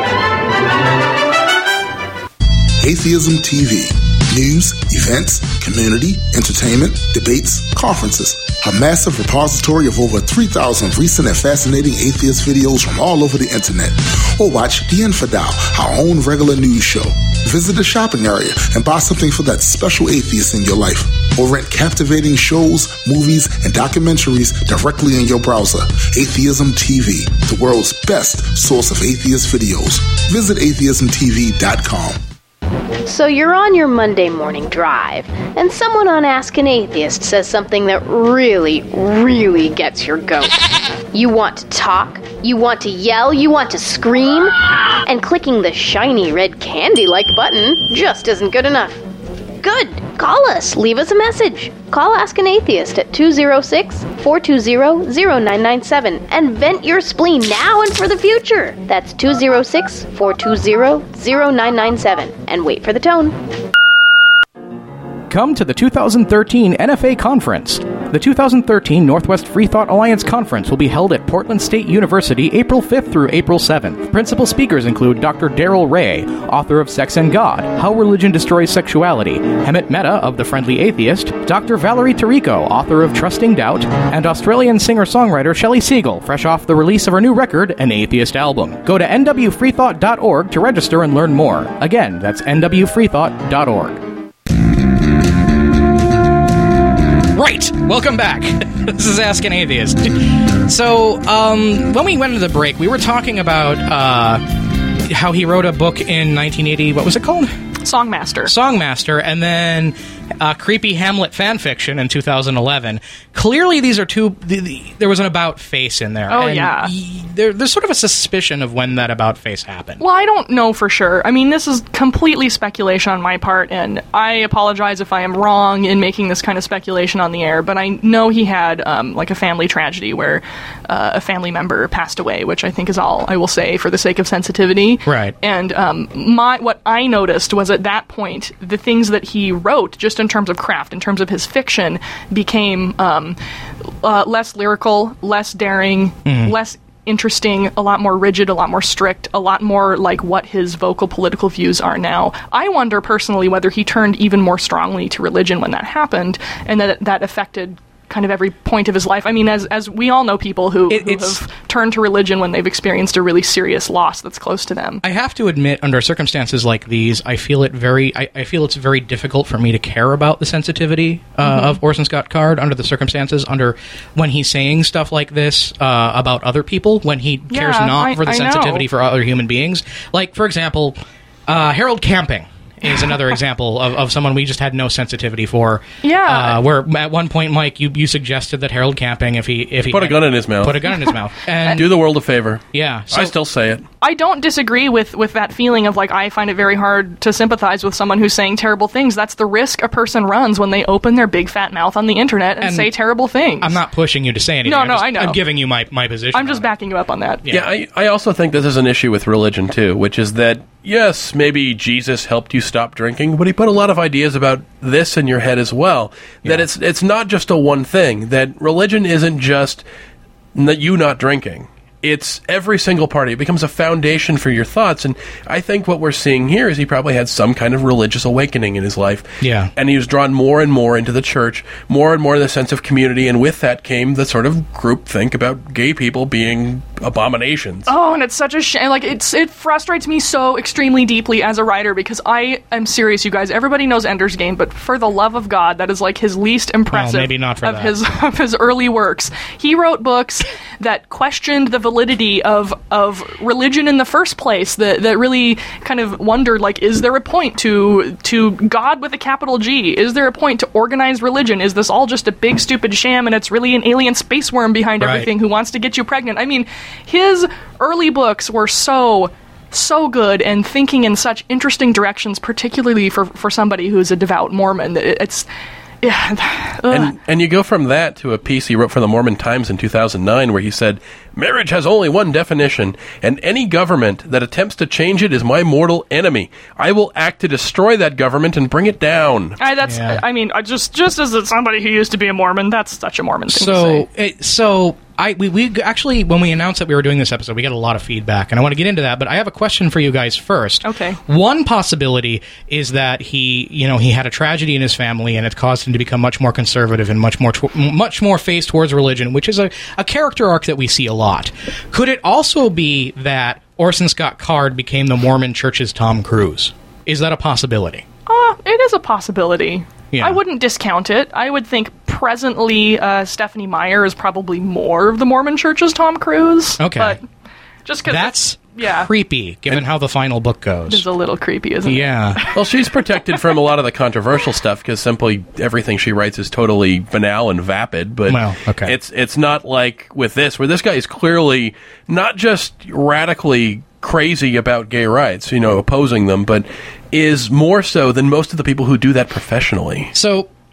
Atheism TV. News, events, community, entertainment, debates, conferences. A massive repository of over 3,000 recent and fascinating atheist videos from all over the internet. Or watch The Infidel, our own regular news show. Visit the shopping area and buy something for that special atheist in your life. Or rent captivating shows, movies, and documentaries directly in your browser. Atheism TV, the world's best source of atheist videos. Visit atheismtv.com. So you're on your Monday morning drive, and someone on Ask an Atheist says something that really, really gets your goat. You want to talk, you want to yell, you want to scream, and clicking the shiny red candy-like button just isn't good enough. Good! Call us, leave us a message. Call Ask an Atheist at 206-420-0997 and vent your spleen now and for the future. That's 206-420-0997 and wait for the tone. Come to the 2013 NFA Conference. The 2013 Northwest Free Thought Alliance Conference will be held at Portland State University April 5th through April 7th. Principal speakers include Dr. Daryl Ray, author of Sex and God, How Religion Destroys Sexuality, Hemant Mehta of The Friendly Atheist, Dr. Valerie Tirico, author of Trusting Doubt, and Australian singer-songwriter Shelley Siegel, fresh off the release of her new record, An Atheist Album. Go to nwfreethought.org to register and learn more. Again, that's nwfreethought.org. Right, welcome back. This is Ask an Atheist. So, when we went into the break, we were talking about how he wrote a book in 1980. What was it called? Songmaster, and then creepy Hamlet fanfiction in 2011. Clearly, these are two. There was an about face in there. Oh, and yeah. There's sort of a suspicion of when that about face happened. Well, I don't know for sure. I mean, this is completely speculation on my part, and I apologize if I am wrong in making this kind of speculation on the air, but I know he had like a family tragedy where a family member passed away, which I think is all I will say for the sake of sensitivity. Right. And what I noticed was at that point, the things that he wrote, just in terms of craft, in terms of his fiction, became less lyrical, less daring, less interesting, a lot more rigid, a lot more strict, a lot more like what his vocal political views are now. I wonder personally whether he turned even more strongly to religion when that happened, and that affected kind of every point of his life. I mean, as we all know people who have turned to religion when they've experienced a really serious loss that's close to them. I have to admit, under circumstances like these, I feel it's very difficult for me to care about the sensitivity of Orson Scott Card under the circumstances, when he's saying stuff like this about other people, when he cares not for the sensitivity for other human beings. Like, for example, Harold Camping is another example of someone we just had no sensitivity for. Yeah. Where at one point, Mike, you suggested that Harold Camping, if he put a gun in his mouth, and do the world a favor. Yeah, I still say it. I don't disagree with that feeling of like I find it very hard to sympathize with someone who's saying terrible things. That's the risk a person runs when they open their big fat mouth on the internet and say terrible things. I'm not pushing you to say anything. No, I know. I'm giving you my position. I'm just backing you up on that. Yeah, I also think this is an issue with religion too, which is that yes, maybe Jesus helped you stop drinking, but he put a lot of ideas about this in your head as well. That it's not just a one thing. That religion isn't just you not drinking. It's every single party. It becomes a foundation for your thoughts. And I think what we're seeing here is he probably had some kind of religious awakening in his life. Yeah. And he was drawn more and more into the church, more and more the sense of community. And with that came the sort of groupthink about gay people being abominations. Oh, and it's such a shame. Like, it frustrates me so extremely deeply as a writer because I am serious, you guys. Everybody knows Ender's Game, but for the love of God, that is like his least impressive maybe not for of his early works. He wrote books that questioned the validity of religion in the first place, that really kind of wondered, like, is there a point to God with a capital G? Is there a point to organized religion? Is this all just a big stupid sham and it's really an alien space worm behind everything who wants to get you pregnant? I mean, his early books were so good and thinking in such interesting directions, particularly for somebody who's a devout Mormon. It's And you go from that to a piece he wrote for the Mormon Times in 2009 where he said, "Marriage has only one definition, and any government that attempts to change it is my mortal enemy. I will act to destroy that government and bring it down." I mean, just as somebody who used to be a Mormon, that's such a Mormon thing to say. We actually, when we announced that we were doing this episode, we got a lot of feedback, and I want to get into that, but I have a question for you guys first. Okay. One possibility is that he had a tragedy in his family, and it caused him to become much more conservative and much more faced towards religion, which is a character arc that we see a lot. Could it also be that Orson Scott Card became the Mormon Church's Tom Cruise? Is that a possibility? It is a possibility. Yeah. I wouldn't discount it. I would think presently Stephanie Meyer is probably more of the Mormon Church's Tom Cruise. Okay. But just because that's creepy, given how the final book goes. It's a little creepy, isn't it? Yeah. Well, she's protected from a lot of the controversial stuff because simply everything she writes is totally banal and vapid. But it's not like with this, where this guy is clearly not just radically crazy about gay rights, opposing them, but is more so than most of the people who do that professionally. So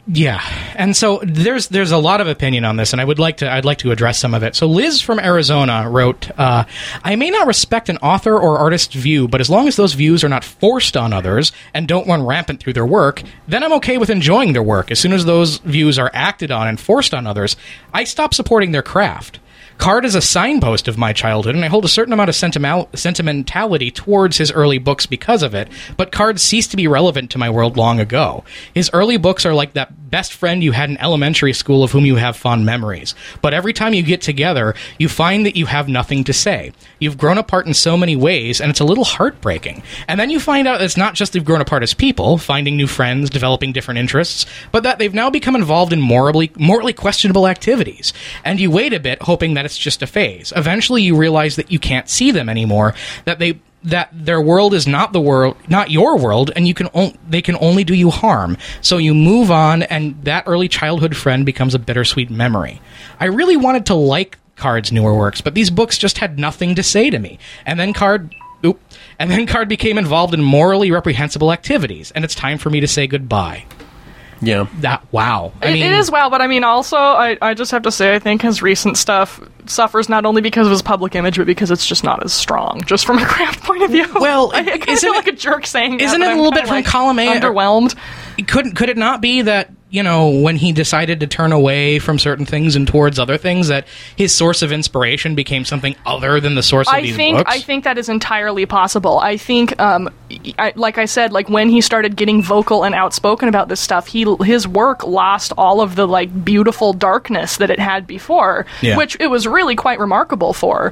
Yeah, and so there's a lot of opinion on this, and I'd like to address some of it. So Liz from Arizona wrote, I may not respect an author or artist's view, but as long as those views are not forced on others and don't run rampant through their work, then I'm okay with enjoying their work. As soon as those views are acted on and forced on others, I stop supporting their craft. Card is a signpost of my childhood, and I hold a certain amount of sentimentality towards his early books because of it, but Card ceased to be relevant to my world long ago. His early books are like that best friend you had in elementary school of whom you have fond memories. But every time you get together, you find that you have nothing to say. You've grown apart in so many ways, and it's a little heartbreaking. And then you find out it's not just they've grown apart as people, finding new friends, developing different interests, but that they've now become involved in morally questionable activities. And you wait a bit, hoping that it's just a phase. Eventually you realize that you can't see them anymore, that their world is not your world, and they can only do you harm. So you move on, and that early childhood friend becomes a bittersweet memory. I really wanted to like Card's newer works, but these books just had nothing to say to me. And then Card became involved in morally reprehensible activities, and it's time for me to say goodbye. Yeah. Wow. It is wow, but I mean, also, I just have to say, I think his recent stuff suffers not only because of his public image, but because it's just not as strong, just from a craft point of view. Well, I kind of feel like a jerk saying isn't that, it a little bit from column A? Underwhelmed. Could it not be that, when he decided to turn away from certain things and towards other things, that his source of inspiration became something other than the source of these books? I think that is entirely possible. I think, like I said, like when he started getting vocal and outspoken about this stuff, his work lost all of the beautiful darkness that it had before, which it was really quite remarkable for.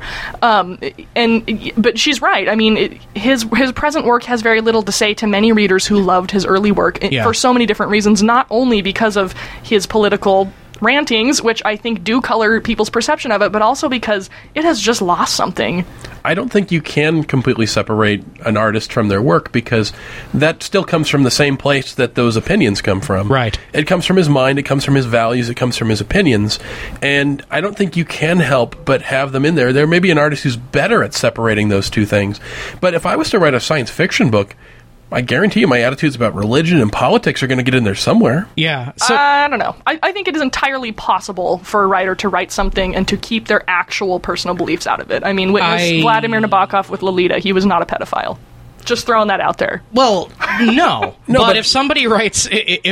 But she's right. I mean, his present work has very little to say to many readers who loved his early work for so many different reasons, not only because of his political rantings, which I think do color people's perception of it, but also because it has just lost something. I don't think you can completely separate an artist from their work, because that still comes from the same place that those opinions come from. Right. It comes from his mind, it comes from his values, it comes from his opinions, and I don't think you can help but have them in there. There may be an artist who's better at separating those two things, but if I was to write a science fiction book, I guarantee you my attitudes about religion and politics are going to get in there somewhere. Yeah. So, I don't know. I think it is entirely possible for a writer to write something and to keep their actual personal beliefs out of it. I mean, witness Vladimir Nabokov with Lolita. He was not a pedophile. Just throwing that out there. Well, no. But if somebody writes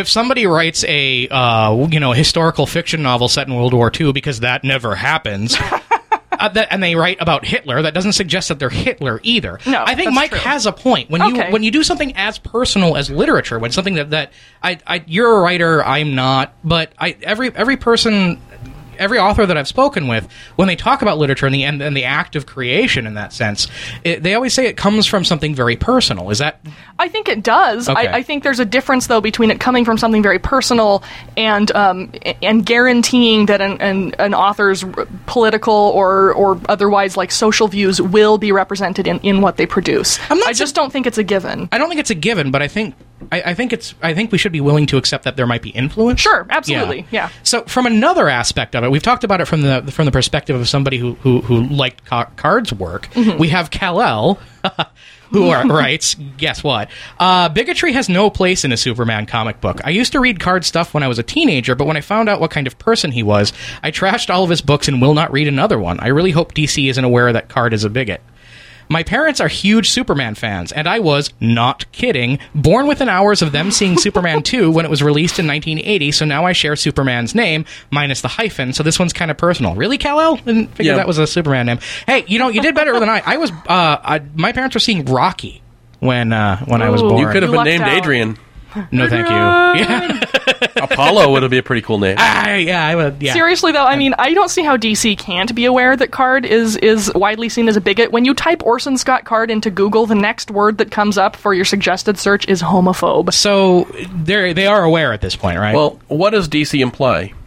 a historical fiction novel set in World War II, because that never happens. And they write about Hitler, that doesn't suggest that they're Hitler either. No, I think Mike has a point. When you do something as personal as literature, when something that you're a writer, I'm not, but every person, every author that I've spoken with, when they talk about literature and the act of creation in that sense, they always say it comes from something very personal. Is that? I think it does. Okay. I think there's a difference, though, between it coming from something very personal and guaranteeing that an author's political or otherwise social views will be represented in what they produce. I just don't think it's a given. I don't think it's a given, but I think we should be willing to accept that there might be influence. Sure, absolutely, yeah. So from another aspect of it, we've talked about it from the perspective of somebody who liked Card's work. Mm-hmm. We have Kal-El, who writes, guess what? Bigotry has no place in a Superman comic book. I used to read Card stuff when I was a teenager, but when I found out what kind of person he was, I trashed all of his books and will not read another one. I really hope DC isn't aware that Card is a bigot. My parents are huge Superman fans, and I was, not kidding, born within hours of them seeing Superman 2 when it was released in 1980, so now I share Superman's name, minus the hyphen, so this one's kind of personal. Really, Kal-El? Didn't figure that was a Superman name. Hey, you did better than I. My parents were seeing Rocky when I was born. You could have been named Adrian. No, thank you. Yeah. Apollo would be a pretty cool name. I would. Yeah. Seriously, though, I mean, I don't see how DC can't be aware that Card is widely seen as a bigot. When you type Orson Scott Card into Google, the next word that comes up for your suggested search is homophobe. So they are aware at this point, right? Well, what does DC imply?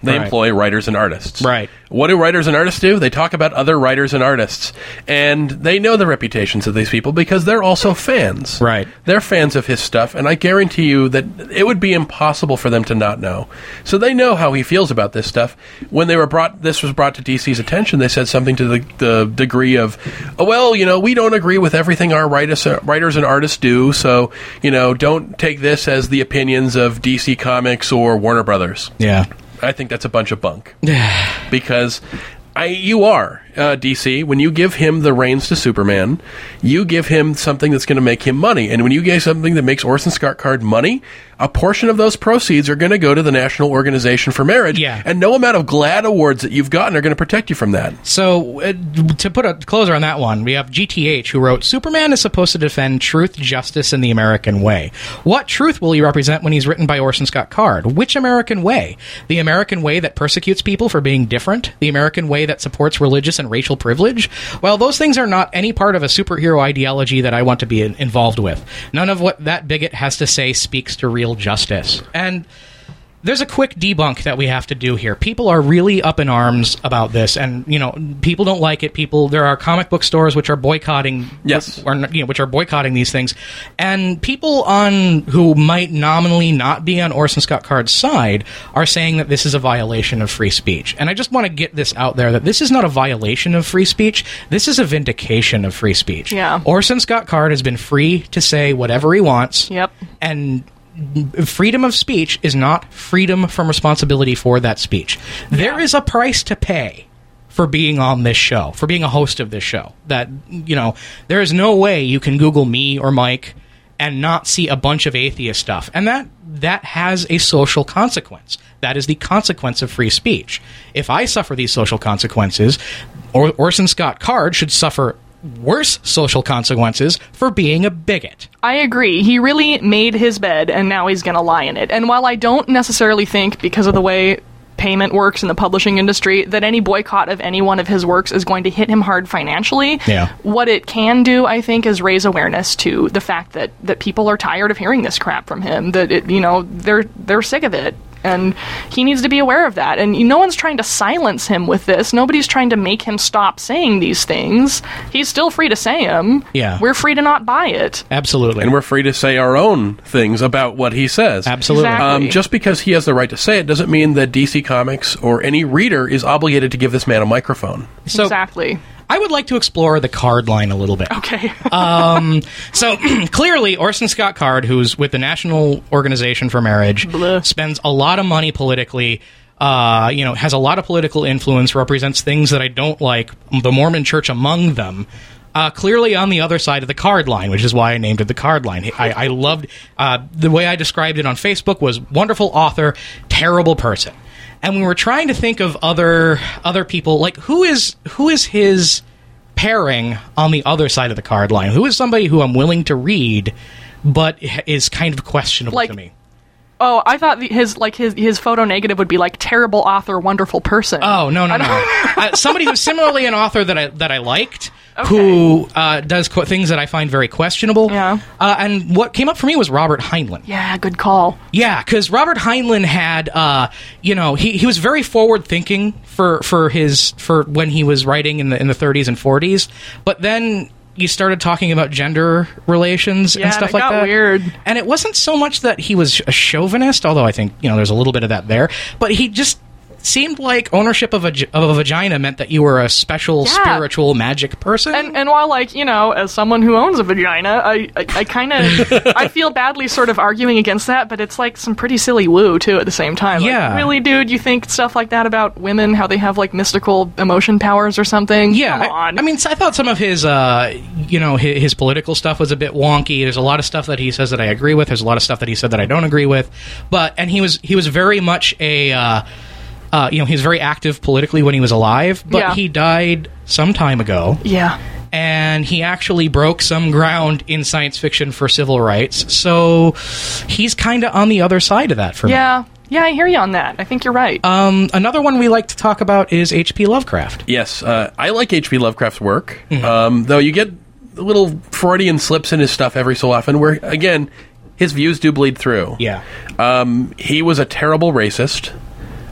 They employ writers and artists. Right. What do writers and artists do? They talk about other writers and artists. And they know the reputations of these people because they're also fans. Right. They're fans of his stuff, and I guarantee you that it would be impossible for them to not know. So they know how he feels about this stuff. When this was brought to DC's attention, they said something to the degree of, we don't agree with everything our writers and artists do, so, don't take this as the opinions of DC Comics or Warner Brothers. Yeah. I think that's a bunch of bunk. Because you are, DC, when you give him the reins to Superman, you give him something that's going to make him money. And when you give something that makes Orson Scott Card money, a portion of those proceeds are going to go to the National Organization for Marriage. Yeah. And no amount of GLAAD awards that you've gotten are going to protect you from that. So, to put a closer on that one, we have GTH, who wrote, Superman is supposed to defend truth, justice, and the American way. What truth will he represent when he's written by Orson Scott Card? Which American way? The American way that persecutes people for being different? The American way that supports religious and racial privilege? Well, those things are not any part of a superhero ideology that I want to be involved with. None of what that bigot has to say speaks to real justice. And there's a quick debunk that we have to do here. People are really up in arms about this, and people don't like it. There are comic book stores which are boycotting, which are boycotting these things, and people who might nominally not be on Orson Scott Card's side are saying that this is a violation of free speech. And I just want to get this out there that this is not a violation of free speech. This is a vindication of free speech. Yeah. Orson Scott Card has been free to say whatever he wants. Yep. And freedom of speech is not freedom from responsibility for that speech. Yeah. There is a price to pay for being on this show, for being a host of this show. That, there is no way you can Google me or Mike and not see a bunch of atheist stuff. And that has a social consequence. That is the consequence of free speech. If I suffer these social consequences, Orson Scott Card should suffer worse social consequences for being a bigot. I agree. He really made his bed, and now he's going to lie in it. And while I don't necessarily think, because of the way payment works in the publishing industry, that any boycott of any one of his works is going to hit him hard financially, what it can do, I think, is raise awareness to the fact that people are tired of hearing this crap from him, that they're sick of it. And he needs to be aware of that. And no one's trying to silence him with this. Nobody's trying to make him stop saying these things. He's still free to say them. Yeah. We're free to not buy it. Absolutely. And we're free to say our own things about what he says. Absolutely. Exactly. Just because he has the right to say it doesn't mean that DC Comics or any reader is obligated to give this man a microphone. Exactly. I would like to explore the Card line a little bit. Okay. So clearly, Orson Scott Card, who's with the National Organization for Marriage, spends a lot of money politically. Has a lot of political influence. Represents things that I don't like. The Mormon Church among them. Clearly on the other side of the Card line, which is why I named it the Card line. I loved the way I described it on Facebook was wonderful author, terrible person. And we were trying to think of other people, like who is his pairing on the other side of the Card line? Who is somebody who I'm willing to read, but is kind of questionable to me? Oh, I thought his photo negative would be like terrible author, wonderful person. Oh, no. Somebody who's similarly an author that I liked, who does things that I find very questionable. Yeah. And what came up for me was Robert Heinlein. Yeah, good call. Yeah, because Robert Heinlein had, he was very forward thinking for when he was writing in the 30s and 40s, but then you started talking about gender relations and stuff like that. Yeah, it got weird. And it wasn't so much that he was a chauvinist, although I think, there's a little bit of that there, but he just seemed like ownership of a vagina meant that you were a special spiritual magic person. And while, as someone who owns a vagina, I kind of, I feel badly sort of arguing against that, but it's like some pretty silly woo, too, at the same time. Yeah. Like, really, dude, you think stuff like that about women, how they have, mystical emotion powers or something? Yeah. Come on. I thought some of his, his political stuff was a bit wonky. There's a lot of stuff that he says that I agree with. There's a lot of stuff that he said that I don't agree with. And he was very much a... he was very active politically when he was alive, but he died some time ago. Yeah. And he actually broke some ground in science fiction for civil rights, so he's kind of on the other side of that for me. Yeah, I hear you on that. I think you're right. Another one we like to talk about is H.P. Lovecraft. Yes, I like H.P. Lovecraft's work, though you get little Freudian slips in his stuff every so often where, again, his views do bleed through. Yeah. He was a terrible racist.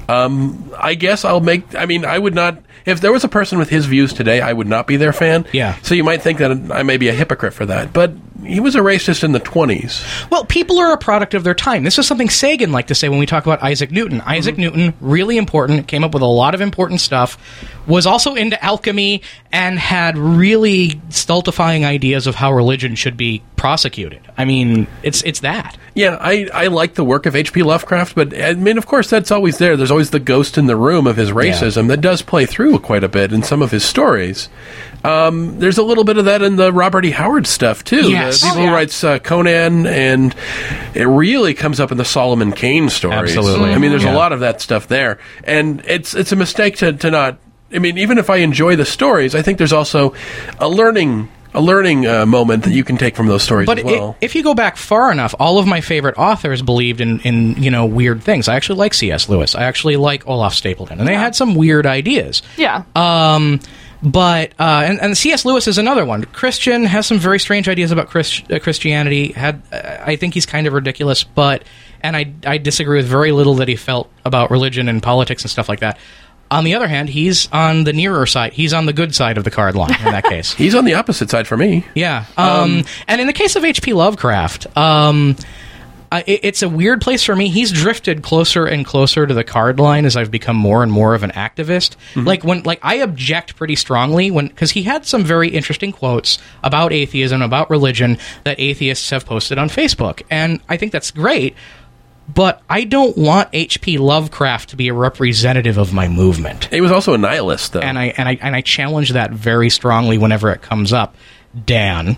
I guess I would not. If there was a person with his views today, I would not be their fan. Yeah. So you might think that I may be a hypocrite for that. But he was a racist in the 1920s. Well, people are a product of their time. This is something Sagan liked to say when we talk about Isaac Newton. Isaac Newton, really important, came up with a lot of important stuff, was also into alchemy, and had really stultifying ideas of how religion should be prosecuted. I mean, it's that. Yeah, I like the work of H.P. Lovecraft, but I mean, of course, that's always there. There's always the ghost in the room of his racism that does play through quite a bit in some of his stories. There's a little bit of that in the Robert E. Howard stuff, too. Yes. The people who writes Conan, and it really comes up in the Solomon Kane stories. Absolutely. I mean, there's a lot of that stuff there. And it's a mistake to not... I mean, even if I enjoy the stories, I think there's also a learning moment that you can take from those stories as well. If you go back far enough, all of my favorite authors believed in weird things. I actually like C.S. Lewis. I actually like Olaf Stapleton. And they had some weird ideas. Yeah. But C.S. Lewis is another one. Christian has some very strange ideas about Christianity. I think he's kind of ridiculous, and I disagree with very little that he felt about religion and politics and stuff like that. On the other hand, he's on the nearer side. He's on the good side of the card line in that case. He's on the opposite side for me. Yeah. And in the case of H.P. Lovecraft, it's a weird place for me. He's drifted closer and closer to the card line as I've become more and more of an activist. I object pretty strongly because he had some very interesting quotes about atheism, about religion that atheists have posted on Facebook, and I think that's great. But I don't want H.P. Lovecraft to be a representative of my movement. He was also a nihilist, though, and I challenge that very strongly whenever it comes up. Dan.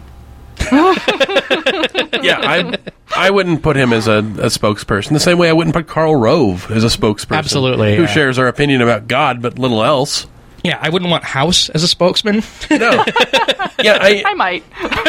Yeah, I wouldn't put him as a spokesperson. The same way I wouldn't put Karl Rove as a spokesperson. Absolutely, who shares our opinion about God, but little else. Yeah, I wouldn't want House as a spokesman. No. Yeah, I might.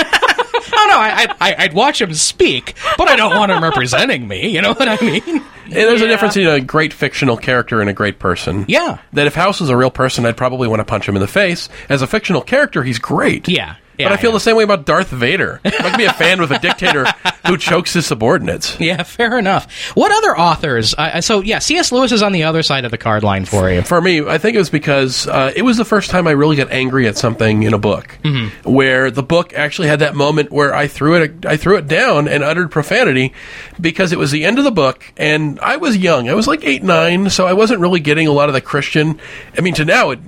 Oh, no, I'd watch him speak, but I don't want him representing me. You know what I mean? And there's a difference between a great fictional character and a great person. Yeah. That if House was a real person, I'd probably want to punch him in the face. As a fictional character, he's great. Yeah. But I feel the same way about Darth Vader. I can be a fan with a dictator who chokes his subordinates. Yeah, fair enough. What other authors? C.S. Lewis is on the other side of the card line for you. For me, I think it was because it was the first time I really got angry at something in a book, where the book actually had that moment where I threw it down and uttered profanity because it was the end of the book, and I was young. I was like 8, 9, so I wasn't really getting a lot of the Christian. I mean,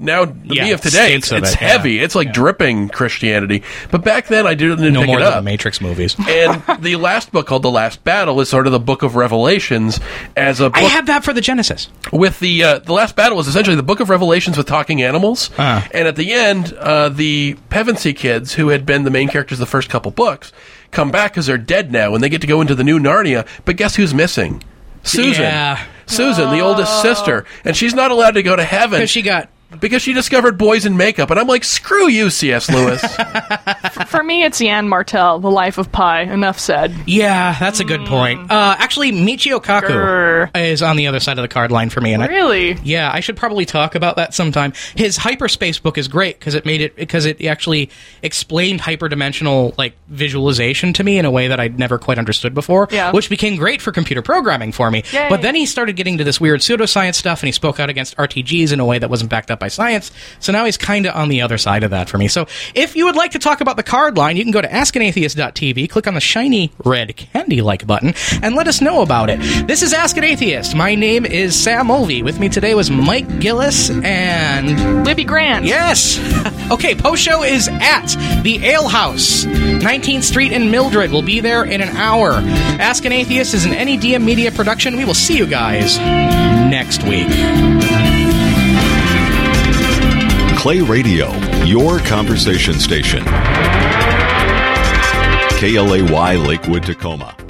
me of today, it's heavy. Yeah. It's like dripping Christianity. But back then, I didn't pick it up. No more than the Matrix movies. And the last book, called The Last Battle, is sort of the Book of Revelations as a book. I had that for the Genesis. With the Last Battle is essentially the Book of Revelations with talking animals. And at the end, the Pevensey kids, who had been the main characters of the first couple books, come back because they're dead now, and they get to go into the new Narnia. But guess who's missing? Susan. Yeah. Susan, the oldest sister. And she's not allowed to go to heaven. Because she discovered boys in makeup. And I'm like, screw you, C.S. Lewis. For me, it's Yann Martel, The Life of Pi. Enough said. Yeah, that's a good point. Actually, Michio Kaku is on the other side of the card line for me. And really? Yeah, I should probably talk about that sometime. His hyperspace book is great because it actually explained hyperdimensional visualization to me in a way that I'd never quite understood before, which became great for computer programming for me. Yay. But then he started getting to this weird pseudoscience stuff, and he spoke out against RTGs in a way that wasn't backed up by science, so now he's kind of on the other side of that for me. So if you would like to talk about the card line, you can go to askanatheist.tv, click on the shiny red candy-like button, and let us know about it. This is Ask an Atheist. My name is Sam Mulvey. With me today was Mike Gillis and... Libby Grant. Yes! Okay, post-show is at the Ale House, 19th Street in Mildred. We'll be there in an hour. Ask an Atheist is an NEDM Media production. We will see you guys next week. Clay Radio, your conversation station. KLAY Lakewood, Tacoma.